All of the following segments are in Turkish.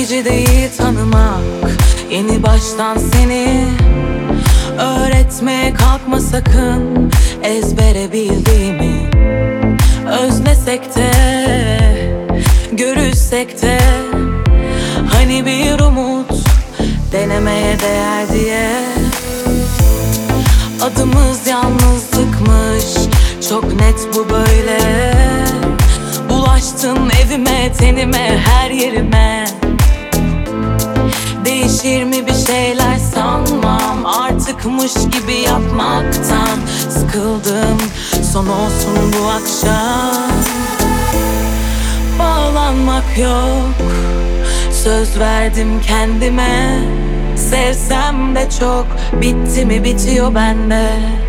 çekici değil tanımak, yeni baştan seni öğretmeye kalkma sakın. Ezbere bildiğimi özlesek de, görüşsek de, hani bir umut denemeye değer diye. Adımız yalnızlıkmış, çok net bu böyle. Bulaştın evime, tenime, her yerime. Değişir mi bir şeyler sanmam, artıkmış gibi yapmaktan sıkıldım. Son olsun bu akşam. Bağlanmak yok, söz verdim kendime. Sevsem de çok, bitti mi bitiyor bende.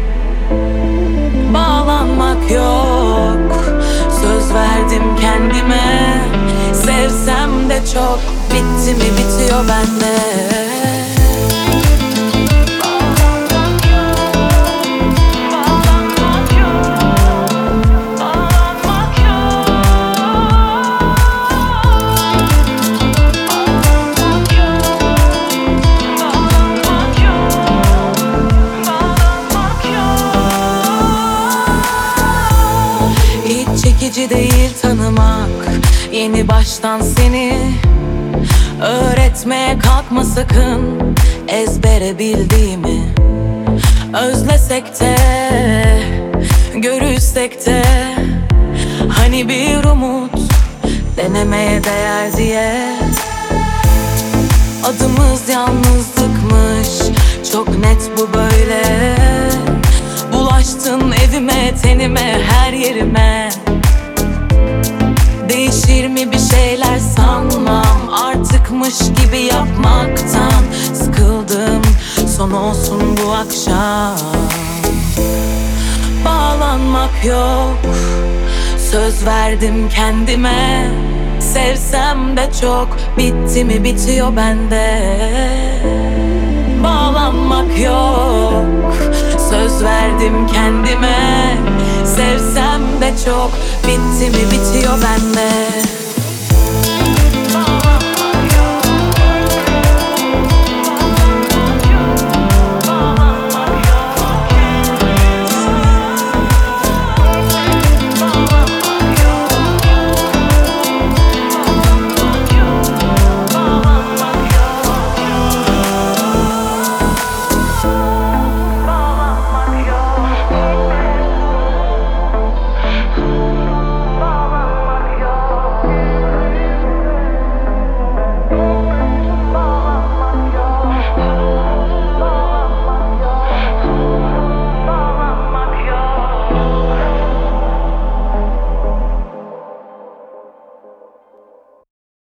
Bağlanmak yok, söz verdim kendime. Sevsem de çok, bitti mi bitiyor bende. Çekici değil tanımak, yeni baştan seni öğretmeye kalkma sakın. Ezbere bildiğimi özlesek de, görüşsek de, hani bir umut denemeye değer diye. Adımız yalnızlıkmış, çok net bu böyle. Bulaştın evime, tenime, her yerime. Değişir mi bir şeyler sanmam, artıkmış gibi yapmaktan sıkıldım. Son olsun bu akşam. Bağlanmak yok, söz verdim kendime. Sevsem de çok, bitti mi bitiyor bende. Bağlanmak yok, söz verdim kendime. Sevsem de çok, bitti mi bitiyor bende.